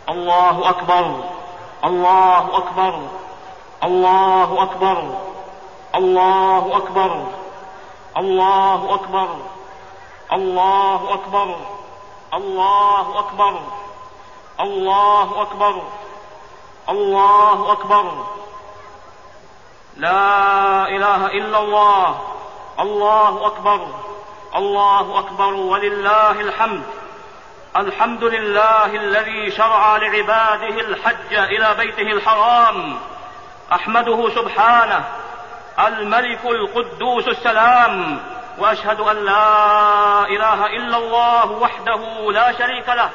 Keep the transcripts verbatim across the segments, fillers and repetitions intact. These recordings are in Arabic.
الله أكبر الله أكبر الله أكبر الله أكبر الله أكبر الله أكبر الله أكبر الله أكبر الله أكبر. لا إله إلا الله. الله أكبر الله أكبر ولله الحمد. الحمد لله الذي شرع لعباده الحج إلى بيته الحرام. أحمده سبحانه الملك القدوس السلام، وأشهد أن لا إله إلا الله وحده لا شريك له،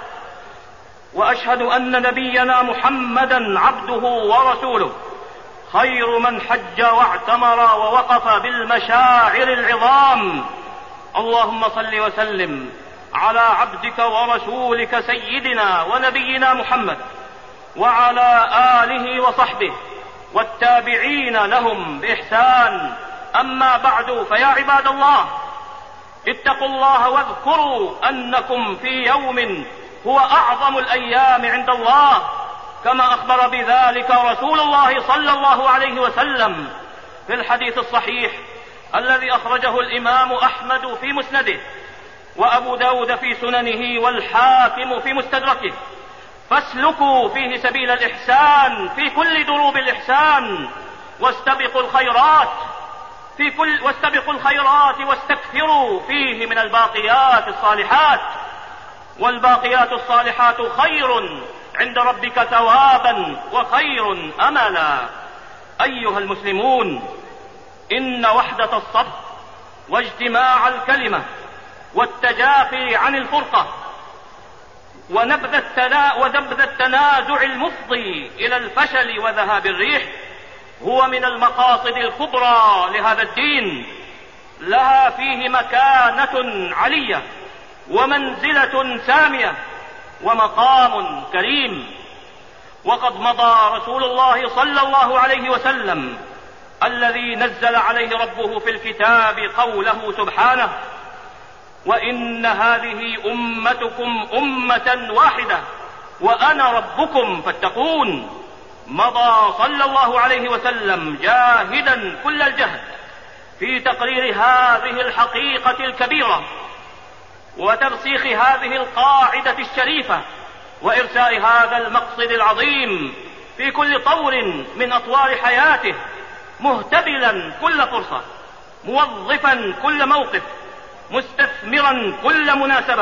وأشهد أن نبينا محمدا عبده ورسوله، خير من حج واعتمر ووقف بالمشاعر العظام. اللهم صل وسلم على عبدك ورسولك سيدنا ونبينا محمد وعلى آله وصحبه والتابعين لهم بإحسان. أما بعد، فيا عباد الله، اتقوا الله واذكروا أنكم في يوم هو أعظم الأيام عند الله، كما أخبر بذلك رسول الله صلى الله عليه وسلم في الحديث الصحيح الذي أخرجه الإمام أحمد في مسنده، وأبو داود في سننه، والحاكم في مستدركه: فاسلكوا فيه سبيل الإحسان في كل دروب الإحسان، واستبقوا الخيرات في كل واستبقوا الخيرات واستكثروا فيه من الباقيات الصالحات، والباقيات الصالحات خير عند ربك ثوابا وخير أملا. أيها المسلمون، إن وحدة الصف واجتماع الكلمة والتجافي عن الفرقة ونبذ التنا... ونبذ التنازع المفضي إلى الفشل وذهاب الريح هو من المقاصد الكبرى لهذا الدين، لها فيه مكانة علية ومنزلة سامية ومقام كريم. وقد مضى رسول الله صلى الله عليه وسلم الذي نزل عليه ربه في الكتاب قوله سبحانه: وإن هذه أمتكم أمة واحدة وأنا ربكم فاتقون. مضى صلى الله عليه وسلم جاهدا كل الجهد في تقرير هذه الحقيقة الكبيرة وترسيخ هذه القاعدة الشريفة وإرساء هذا المقصد العظيم في كل طور من أطوار حياته، مهتبلا كل فرصة، موظفا كل موقف، مستثمرا كل مناسبة،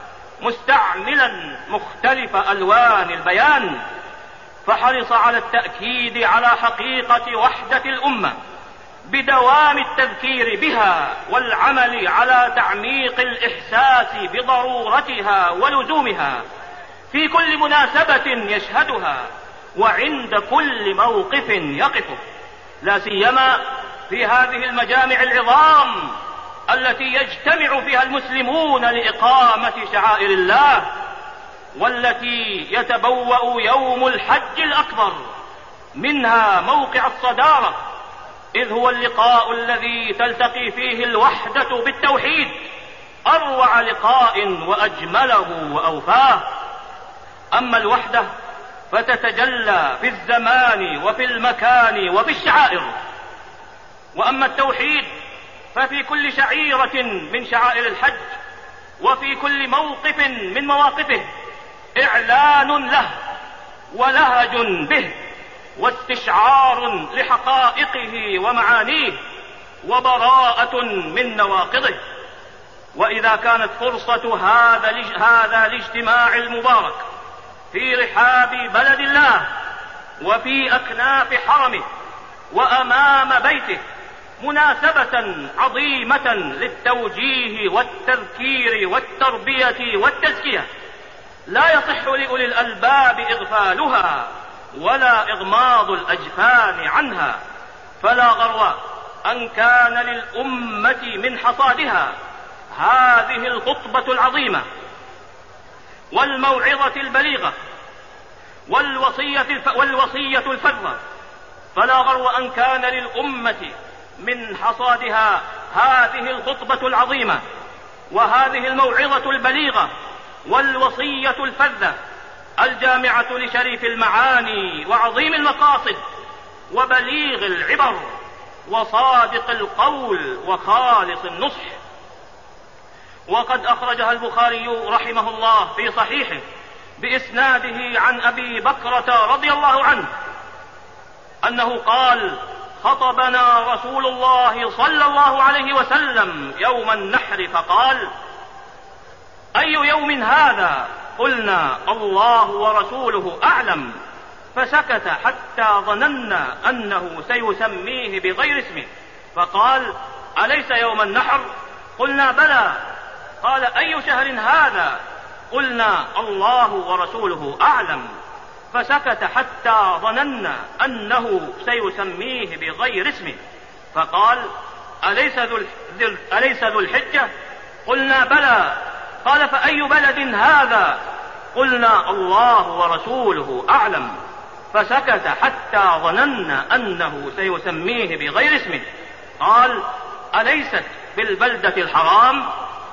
مستعملا مختلف ألوان البيان، فحرص على التأكيد على حقيقة وحدة الأمة بدوام التذكير بها والعمل على تعميق الإحساس بضرورتها ولزومها في كل مناسبة يشهدها وعند كل موقف يقفه، لا سيما في هذه المجامع العظام التي يجتمع فيها المسلمون لإقامة شعائر الله، والتي يتبوأ يوم الحج الأكبر منها موقع الصدارة، إذ هو اللقاء الذي تلتقي فيه الوحدة بالتوحيد أروع لقاء وأجمله وأوفاه. أما الوحدة فتتجلى في الزمان وفي المكان وفي الشعائر، وأما التوحيد ففي كل شعيرة من شعائر الحج وفي كل موقف من مواقفه إعلان له ولهج به واستشعار لحقائقه ومعانيه وبراءة من نواقضه. وإذا كانت فرصة هذا هذا الاجتماع المبارك في رحاب بلد الله وفي أكناف حرمه وأمام بيته مناسبة عظيمة للتوجيه والتذكير والتربية والتزكية، لا يصح لأولي الألباب إغفالها ولا إغماض الأجفان عنها، فلا غرو أن كان للأمة من حصادها هذه الخطبة العظيمة والموعظة البليغة والوصية, والوصية الفذة، فلا غرو أن كان للأمة من حصادها هذه الخطبة العظيمة وهذه الموعظة البليغة والوصية الفذة الجامعة لشريف المعاني وعظيم المقاصد وبليغ العبر وصادق القول وخالص النصح. وقد أخرجها البخاري رحمه الله في صحيحه بإسناده عن أبي بكرة رضي الله عنه أنه قال: خطبنا رسول الله صلى الله عليه وسلم يوم النحر فقال: أي يوم هذا؟ قلنا: الله ورسوله أعلم. فسكت حتى ظننا أنه سيسميه بغير اسمه، فقال: أليس يوم النحر؟ قلنا: بلى. قال: أي شهر هذا؟ قلنا: الله ورسوله أعلم. فسكت حتى ظننا أنه سيسميه بغير اسمه، فقال: أليس ذو أليس ذو الحجة؟ قلنا: بلى. قال: فأي بلد هذا؟ قلنا: الله ورسوله أعلم. فسكت حتى ظننا أنه سيسميه بغير اسمه، قال: أليست بالبلدة الحرام؟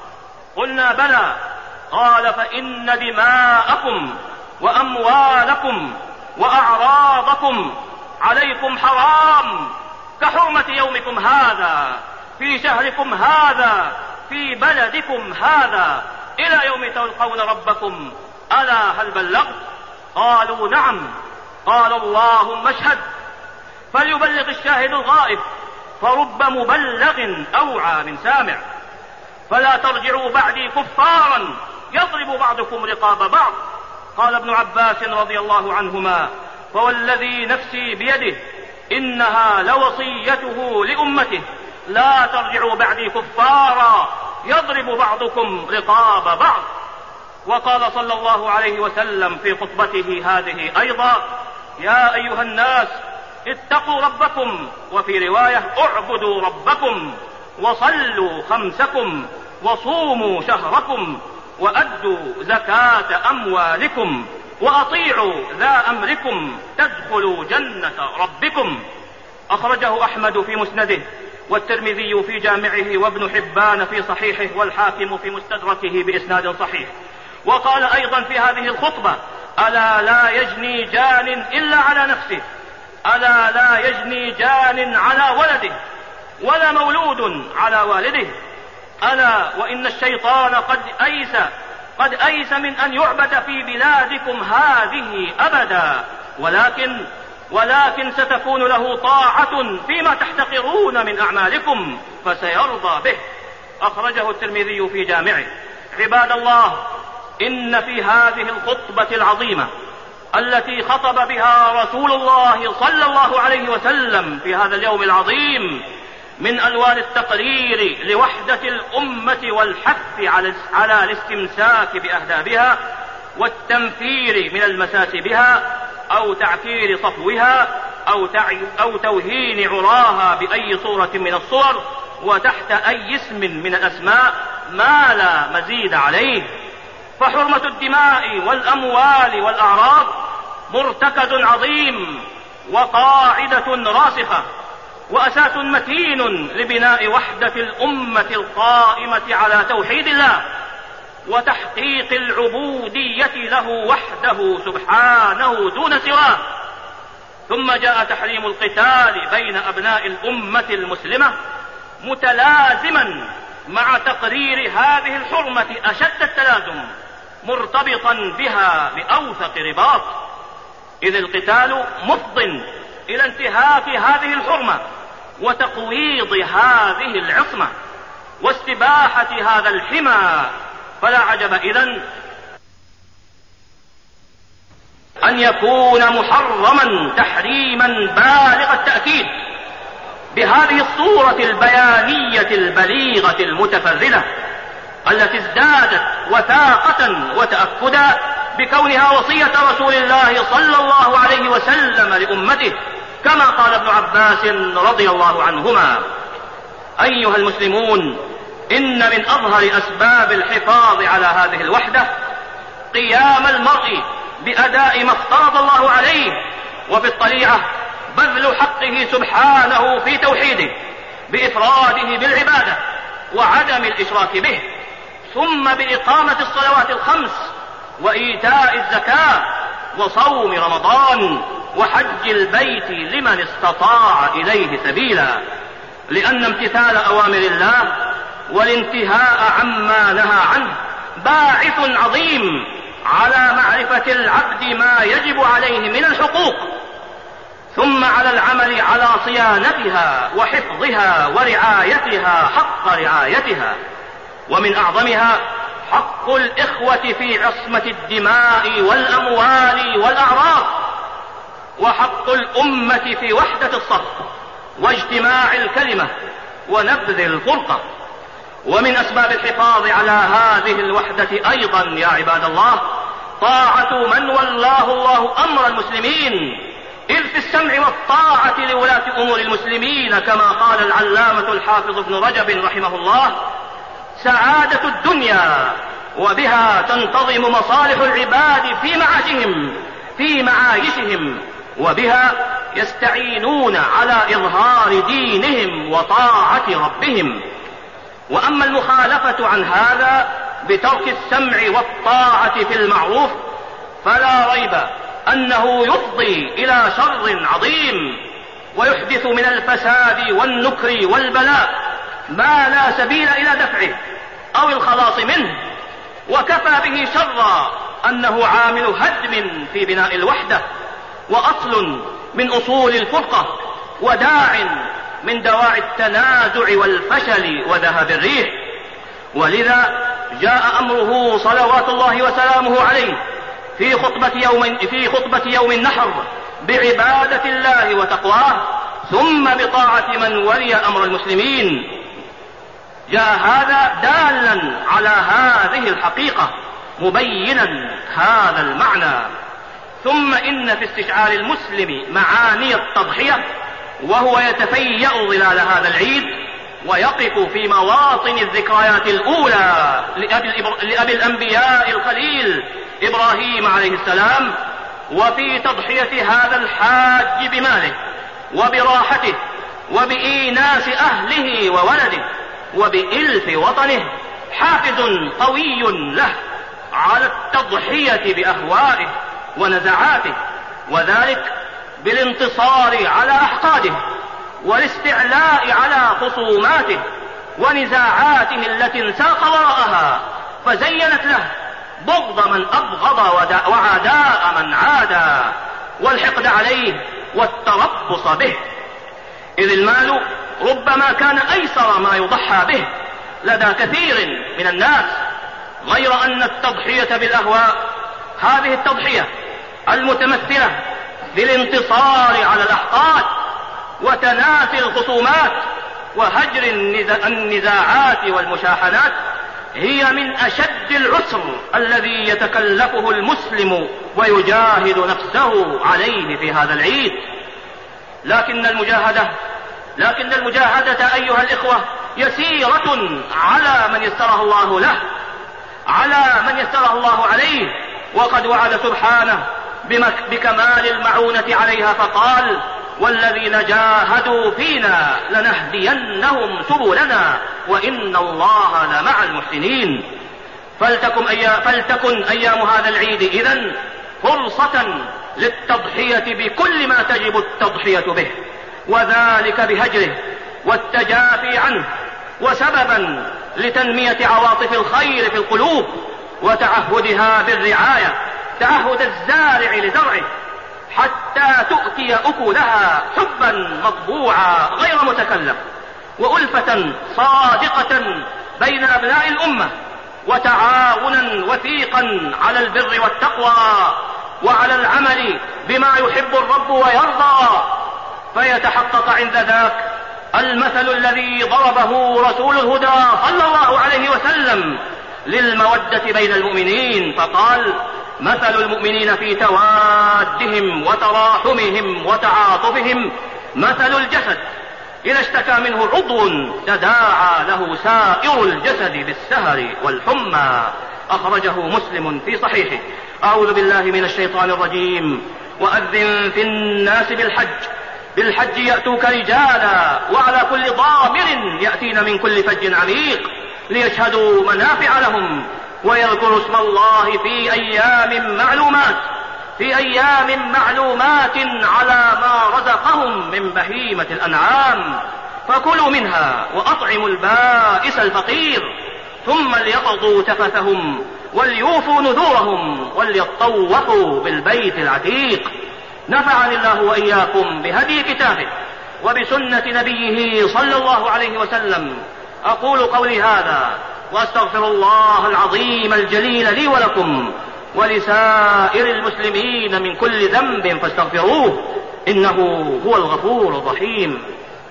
قلنا: بلى. قال: فإن دماءكم وأموالكم وأعراضكم عليكم حرام كحرمة يومكم هذا في شهركم هذا في بلدكم هذا إلى يوم تلقون ربكم، ألا هل بلغت؟ قالوا: نعم. قال: اللهم اشهد. فليبلغ الشاهد الغائب، فرب مبلغ أوعى من سامع. فلا ترجعوا بعدي كفارا يضرب بعضكم رقاب بعض. قال ابن عباس رضي الله عنهما: فوالذي نفسي بيده إنها لوصيته لأمته، لا ترجعوا بعدي كفارا يضرب بعضكم رقاب بعض. وقال صلى الله عليه وسلم في خطبته هذه أيضا: يا أيها الناس اتقوا ربكم، وفي رواية: اعبدوا ربكم، وصلوا خمسكم، وصوموا شهركم، وأدوا زكاة أموالكم، وأطيعوا ذا أمركم تدخلوا جنة ربكم. أخرجه أحمد في مسنده، والترمذي في جامعه، وابن حبان في صحيحه، والحاكم في مستدركه بإسناد صحيح. وقال أيضا في هذه الخطبة: ألا لا يجني جان إلا على نفسه، ألا لا يجني جان على ولده، ولا مولود على والده، ألا وإن الشيطان قد أيس قد أيس من أن يعبد في بلادكم هذه أبدا، ولكن ولكن ستكون له طاعة فيما تحتقرون من أعمالكم فسيرضى به. أخرجه الترمذي في جامعه. عباد الله، إن في هذه الخطبة العظيمة التي خطب بها رسول الله صلى الله عليه وسلم في هذا اليوم العظيم من ألوان التقرير لوحدة الأمة والحث على الاستمساك بأهدابها والتنفير من المساس بها أو تعكير صفوها أو, أو توهين عراها بأي صورة من الصور وتحت أي اسم من الأسماء ما لا مزيد عليه. فحرمة الدماء والأموال والأعراض مرتكز عظيم وقاعدة راسخة وأساس متين لبناء وحدة الأمة القائمة على توحيد الله وتحقيق العبودية له وحده سبحانه دون سواه. ثم جاء تحريم القتال بين أبناء الأمة المسلمة متلازما مع تقرير هذه الحرمة أشد التلازم، مرتبطا بها بأوثق رباط، إذ القتال مفض إلى انتهاك هذه الحرمة وتقويض هذه العصمة واستباحة هذا الحمى. فلا عجب إذن أن يكون محرما تحريما بالغ التأكيد بهذه الصورة البيانية البليغة المتفردة التي ازدادت وثاقة وتأكدا بكونها وصية رسول الله صلى الله عليه وسلم لأمته، كما قال ابن عباس رضي الله عنهما: أيها المسلمون، إن من أظهر أسباب الحفاظ على هذه الوحدة قيام المرء بأداء ما افترض الله عليه، وبالطليعة بذل حقه سبحانه في توحيده بإفراده بالعبادة وعدم الإشراك به، ثم بإقامة الصلوات الخمس وإيتاء الزكاة وصوم رمضان وحج البيت لمن استطاع إليه سبيلا، لأن امتثال أوامر الله والانتهاء عما نهى عنه باعث عظيم على معرفة العبد ما يجب عليه من الحقوق، ثم على العمل على صيانتها وحفظها ورعايتها حق رعايتها. ومن أعظمها حق الإخوة في عصمة الدماء والأموال والأعراض، وحق الأمة في وحدة الصف واجتماع الكلمة ونبذ الفرقة. ومن أسباب الحفاظ على هذه الوحدة أيضا يا عباد الله طاعة من ولاه الله أمر المسلمين، إذ في السمع والطاعة لولاة أمور المسلمين كما قال العلامة الحافظ ابن رجب رحمه الله: سعادة الدنيا وبها تنتظم مصالح العباد في معاشهم في معايشهم، وبها يستعينون على إظهار دينهم وطاعة ربهم. وأما المخالفة عن هذا بترك السمع والطاعة في المعروف فلا ريب أنه يفضي إلى شر عظيم، ويحدث من الفساد والنكر والبلاء ما لا سبيل إلى دفعه أو الخلاص منه. وكفى به شرا أنه عامل هدم في بناء الوحدة، وأصل من أصول الفرقة، وداع من دواعي التنازع والفشل وذهب الريح. ولذا جاء أمره صلوات الله وسلامه عليه في خطبة يوم, في خطبة يوم النحر بعبادة الله وتقواه، ثم بطاعة من ولي أمر المسلمين. جاء هذا دالا على هذه الحقيقة مبينا هذا المعنى. ثم إن في استشعار المسلم معاني التضحية وهو يتفيأ ظلال هذا العيد ويقف في مواطن الذكريات الأولى لأبي, لأبي الأنبياء الخليل إبراهيم عليه السلام، وفي تضحية هذا الحاج بماله وبراحته وبإيناس أهله وولده وبإلف وطنه حافز قوي له على التضحية بأهوائه ونزعاته، وذلك بالانتصار على أحقاده والاستعلاء على خصوماته ونزاعاته التي انساق وراءها، فزينت له بغض من أبغض وعداء من عادى والحقد عليه والتربص به. إذ المال ربما كان أيسر ما يضحى به لدى كثير من الناس، غير أن التضحية بالأهواء هذه التضحية المتمثلة بالانتصار على الأحقاد وتنافي الخصومات وهجر النزاعات والمشاحنات هي من أشد العسر الذي يتكلفه المسلم ويجاهد نفسه عليه في هذا العيد. لكن المجاهدة لكن المجاهدة أيها الإخوة يسيرة على من يسره الله له على من يسره الله عليه، وقد وعد سبحانه بكمال المعونة عليها فقال: والذين جاهدوا فينا لنهدينهم سبلنا وإن الله لمع المحسنين. فلتكن, أيام فلتكن أيام هذا العيد إذن فرصة للتضحية بكل ما تجب التضحية به، وذلك بهجره والتجافي عنه، وسببا لتنمية عواطف الخير في القلوب وتعهدها بالرعاية تعهد الزارع لزرعه حتى تؤتي أكلها حبا مطبوعا غير متكلف، وألفة صادقة بين أبناء الأمة، وتعاونا وثيقا على البر والتقوى وعلى العمل بما يحب الرب ويرضى، فيتحقق عند ذاك المثل الذي ضربه رسول الهدى صلى الله عليه وسلم للمودة بين المؤمنين فقال: مثل المؤمنين في توادهم وتراحمهم وتعاطفهم مثل الجسد إذا اشتكى منه عضو تداعى له سائر الجسد بالسهر والحمى. أخرجه مسلم في صحيحه. أعوذ بالله من الشيطان الرجيم. وأذن في الناس بالحج بالحج يأتوك رجالا وعلى كل ضامر يأتين من كل فج عميق ليشهدوا منافع لهم ويذكر اسم الله في أيام معلومات في أيام معلومات على ما رزقهم من بهيمة الأنعام، فكلوا منها وأطعموا البائس الفقير، ثم ليقضوا تفثهم وليوفوا نذورهم وليطوفوا بالبيت العتيق. نفعني الله وإياكم بهدي كتابه وبسنة نبيه صلى الله عليه وسلم. أقول قولي هذا وأستغفر الله العظيم الجليل لي ولكم ولسائر المسلمين من كل ذنب فاستغفروه إنه هو الغفور الرحيم.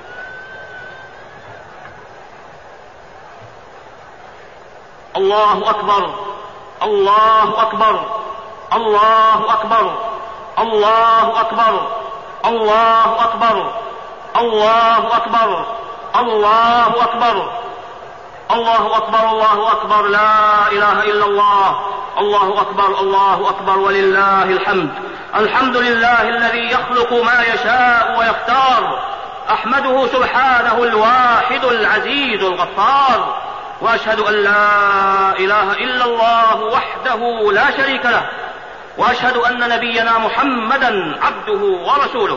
الله أكبر الله أكبر الله أكبر الله أكبر الله أكبر الله أكبر الله أكبر الله أكبر الله أكبر لا إله إلا الله. الله أكبر الله أكبر ولله الحمد. الحمد لله الذي يخلق ما يشاء ويختار. أحمده سبحانه الواحد العزيز الغفار، وأشهد أن لا إله إلا الله وحده لا شريك له، وأشهد أن نبينا محمدا عبده ورسوله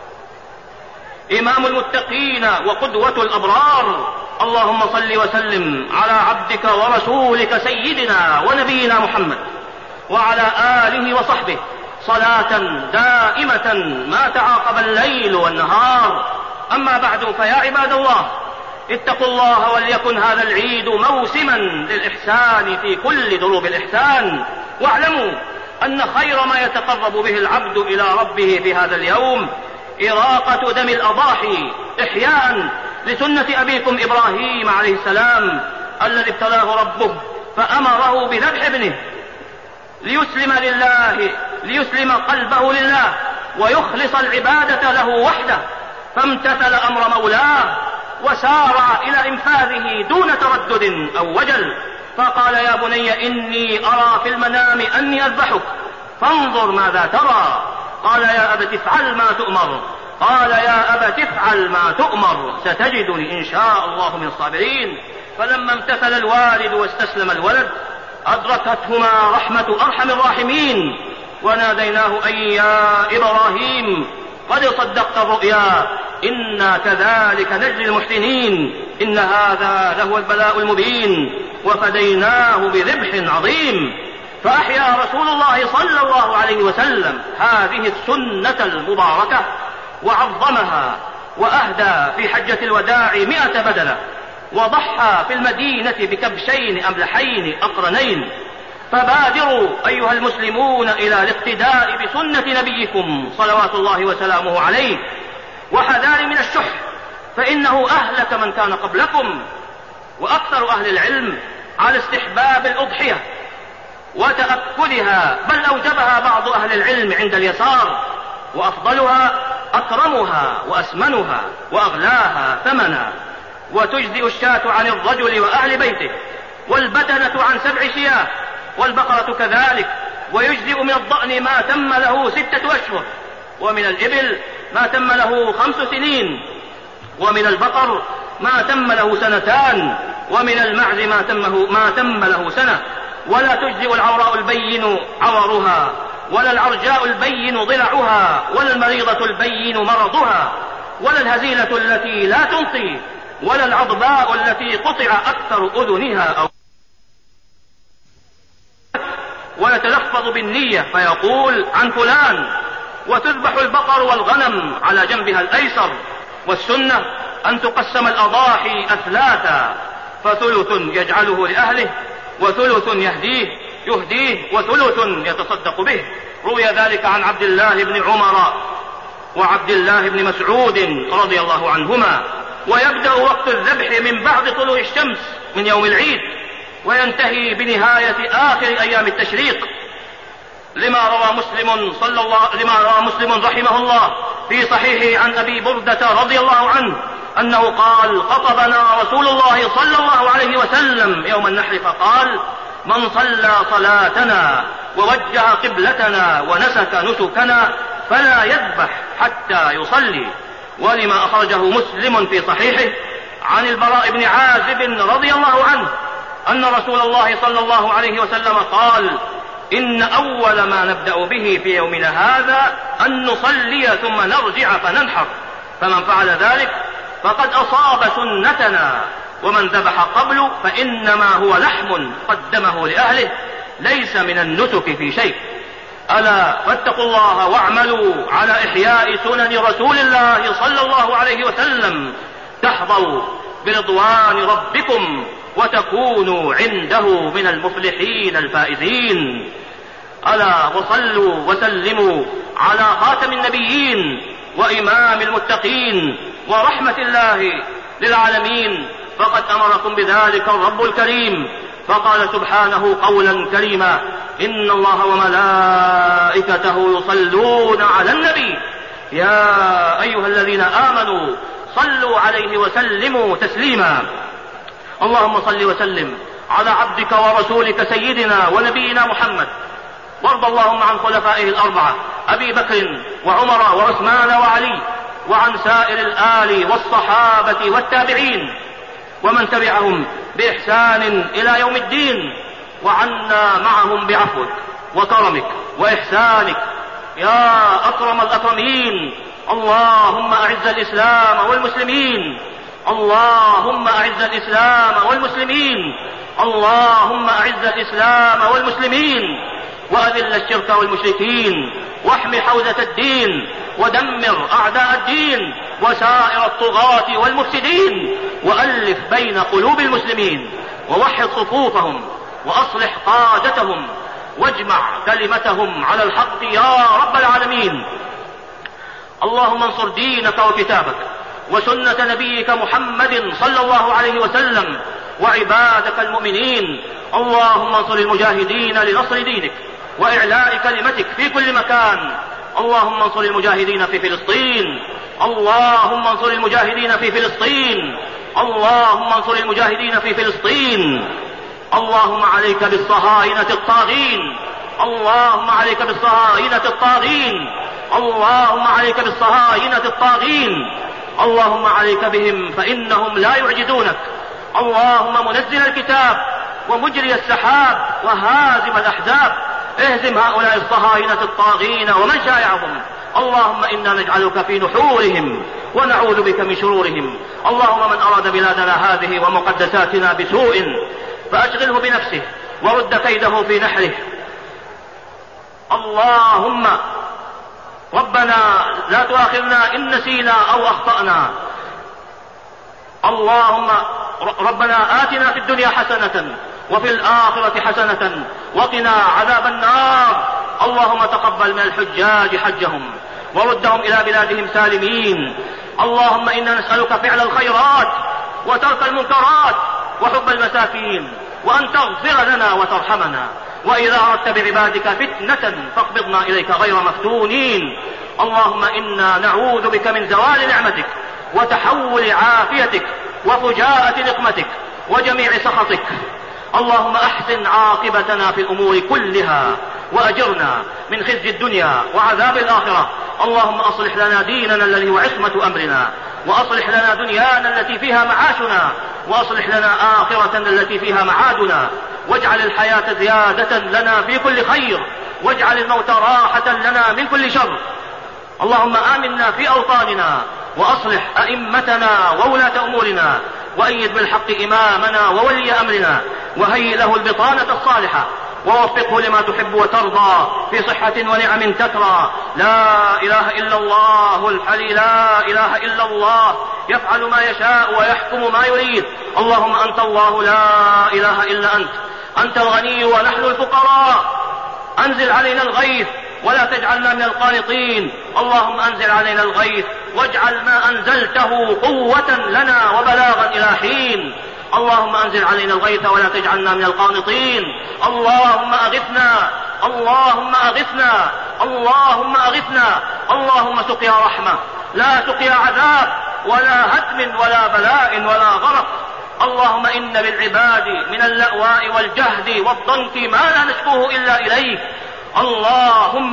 إمام المتقين وقدوة الأبرار. اللهم صل وسلم على عبدك ورسولك سيدنا ونبينا محمد وعلى آله وصحبه صلاة دائمة ما تعاقب الليل والنهار. أما بعد، فيا عباد الله، اتقوا الله وليكن هذا العيد موسما للإحسان في كل دروب الإحسان، واعلموا أن خير ما يتقرب به العبد إلى ربه في هذا اليوم إراقة دم الأضاحي إحياء لسنة أبيكم إبراهيم عليه السلام الذي ابتلاه ربه فأمره بذبح ابنه ليسلم لله ليسلم قلبه لله ويخلص العبادة له وحده، فامتثل أمر مولاه وسارع إلى إنفاذه دون تردد أو وجل، فقال: يا بني إني أرى في المنام أني أذبحك فانظر ماذا ترى. قال: يا أبت افعل ما تؤمر. قال: يا أبت افعل ما تؤمر ستجدني إن شاء الله من الصابرين. فلما امتثل الوالد واستسلم الولد أدركتهما رحمة أرحم الراحمين، وناديناه: أي يا إبراهيم قد صدقت الرؤيا إنا كذلك نجزي المحسنين إن هذا لهو البلاء المبين وفديناه بذبح عظيم. فأحيا رسول الله صلى الله عليه وسلم هذه السنة المباركة وعظمها، وأهدى في حجة الوداع مئة بدنة، وضحى في المدينة بكبشين أملحين أقرنين. فبادروا أيها المسلمون إلى الاقتداء بسنة نبيكم صلوات الله وسلامه عليه، وحذار من الشح فإنه أهلك من كان قبلكم. وأكثر أهل العلم على استحباب الأضحية وتأكلها، بل أوجبها بعض أهل العلم عند اليسار، وأفضلها أكرمها وأسمنها وأغلاها ثمنا. وتجزئ الشاة عن الرجل وأهل بيته، والبدنة عن سبع شياه، والبقرة كذلك. ويجزئ من الضأن ما تم له ستة أشهر، ومن الإبل ما تم له خمس سنين، ومن البقر ما تم له سنتان، ومن المعز ما تمه ما تم له سنة. ولا تجزئ العوراء البين عورها، ولا العرجاء البين ضلعها، ولا المريضة البين مرضها، ولا الهزيلة التي لا تنقي، ولا العضباء التي قطع أكثر أذنها أو ويتلفظ بالنية فيقول عن فلان. وتذبح البقر والغنم على جنبها الأيسر. والسنة أن تقسم الأضاحي أثلاثا، فثلث يجعله لأهله، وثلث يهديه يهديه وثلث يتصدق به. روي ذلك عن عبد الله بن عمر وعبد الله بن مسعود رضي الله عنهما. ويبدأ وقت الذبح من بعد طلوع الشمس من يوم العيد، وينتهي بنهاية آخر أيام التشريق، لما روى مسلم صلى الله لما روى مسلم رحمه الله في صحيحه عن أبي بردة رضي الله عنه أنه قال: خطبنا رسول الله صلى الله عليه وسلم يوم النحر فقال: من صلى صلاتنا ووجه قبلتنا ونسك نسكنا فلا يذبح حتى يصلي. ولما أخرجه مسلم في صحيحه عن البراء بن عازب رضي الله عنه أن رسول الله صلى الله عليه وسلم قال: إن أول ما نبدأ به في يومنا هذا أن نصلي ثم نرجع فننحر، فمن فعل ذلك فقد أصاب سنتنا، ومن ذبح قبل فإنما هو لحم قدمه لأهله ليس من النسك في شيء. ألا فاتقوا الله واعملوا على إحياء سنن رسول الله صلى الله عليه وسلم تحظوا برضوان ربكم وتكونوا عنده من المفلحين الفائزين. ألا وصلوا وسلموا على خاتم النبيين وإمام المتقين ورحمة الله للعالمين، فقد أمركم بذلك الرب الكريم، فقال سبحانه قولا كريما: إن الله وملائكته يصلون على النبي يا أيها الذين آمنوا صلوا عليه وسلموا تسليما. اللهم صل وسلم على عبدك ورسولك سيدنا ونبينا محمد، وارض اللهم عن خلفائه الأربعة أبي بكر وعمر وعثمان وعلي، وعن سائر الآل والصحابة والتابعين ومن تبعهم بإحسان إلى يوم الدين، وعنا معهم بعفوك وكرمك وإحسانك يا أكرم الأكرمين. اللهم أعز الإسلام والمسلمين، اللهم أعز الإسلام والمسلمين، اللهم أعز الإسلام والمسلمين، وأذل الشرك والمشركين، واحم حوزة الدين، ودمر أعداء الدين وسائر الطغاة والمفسدين، وألف بين قلوب المسلمين، ووحد صفوفهم، وأصلح قادتهم، واجمع كلمتهم على الحق يا رب العالمين. اللهم انصر دينك وكتابك وسنة نبيك محمد صلى الله عليه وسلم وعبادك المؤمنين. اللهم انصر المجاهدين لنصر دينك وإعلاء كلمتك في كل مكان. اللهم انصر المجاهدين في فلسطين، اللهم انصر المجاهدين في فلسطين، اللهم انصر المجاهدين في فلسطين. اللهم عليك بالصهاينة الطاغين، اللهم عليك بالصهاينة الطاغين، اللهم عليك بالصهاينة الطاغين. اللهم عليك بهم فإنهم لا يعجزونك. اللهم منزل الكتاب ومجري السحاب وهازم الأحزاب، اهزم هؤلاء الصهاينة الطاغين ومن شايعهم. اللهم إنا نجعلك في نحورهم ونعوذ بك من شرورهم. اللهم من أراد بلادنا هذه ومقدساتنا بسوء فأشغله بنفسه ورد كيده في نحره. اللهم ربنا لا تؤاخذنا إن نسينا أو أخطأنا. اللهم ربنا آتنا في الدنيا حسنة وفي الآخرة حسنة وقنا عذاب النار. اللهم تقبل من الحجاج حجهم وردهم إلى بلادهم سالمين. اللهم إنا نسألك فعل الخيرات وترك المنكرات وحب المساكين، وأن تغفر لنا وترحمنا، وإذا أردت بعبادك فتنة فاقبضنا إليك غير مفتونين. اللهم إنا نعوذ بك من زوال نعمتك وتحول عافيتك وفجاءة نقمتك وجميع سخطك. اللهم أحسن عاقبتنا في الأمور كلها وأجرنا من خزي الدنيا وعذاب الآخرة. اللهم أصلح لنا ديننا الذي هو عصمة أمرنا، وأصلح لنا دنيانا التي فيها معاشنا، وأصلح لنا آخرتنا التي فيها معادنا، واجعل الحياة زيادة لنا في كل خير، واجعل الموت راحة لنا من كل شر. اللهم آمنا في أوطاننا، وأصلح أئمتنا وولاة أمورنا، وأيد بالحق إمامنا وولي أمرنا، وهيئ له البطانة الصالحة، ووفقه لما تحب وترضى في صحة ونعم تترى. لا إله إلا الله الحلي، لا إله إلا الله يفعل ما يشاء ويحكم ما يريد. اللهم أنت الله لا إله إلا أنت، أنت الغني ونحن الفقراء. أنزل علينا الغيث ولا تجعلنا من القانطين. اللهم أنزل علينا الغيث واجعل ما أنزلته قوة لنا وبلاغا إلى حين. اللهم أنزل علينا الغيث ولا تجعلنا من القانطين. اللهم أغثنا، اللهم أغثنا، اللهم أغثنا. اللهم سقيا رحمة لا سقيا عذاب ولا هدم ولا بلاء ولا غرق. اللهم إن للعباد من اللأواء والجهد والضنك ما لا نشكوه إلا إليك. اللهم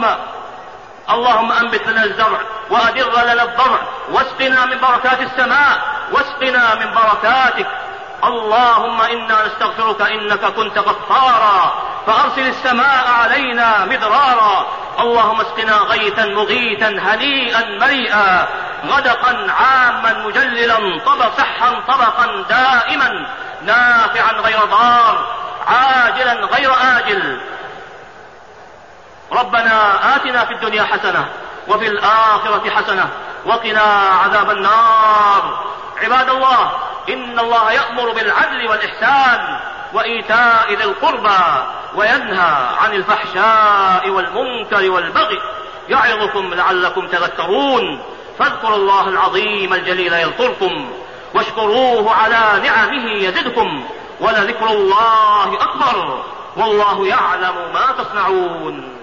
اللهم أنبت لنا الزرع وأدر لنا الضرع، واسقنا من بركات السماء، واسقنا من بركاتك. اللهم إنا نستغفرك إنك كنت غفارا فأرسل السماء علينا مدرارا. اللهم اسقنا غيثا مغيثا هنيئا مريئا غدقا عاما مجللا طبق سحا طبقا دائما نافعا غير ضار عاجلا غير آجل. ربنا آتنا في الدنيا حسنة وفي الآخرة حسنة وقنا عذاب النار. عباد الله، إن الله يأمر بالعدل والإحسان وإيتاء ذي القربى وينهى عن الفحشاء والمنكر والبغي يعظكم لعلكم تذكرون. فاذكروا الله العظيم الجليل يذكركم واشكروه على نعمه يزدكم ولذكر الله أكبر والله يعلم ما تصنعون.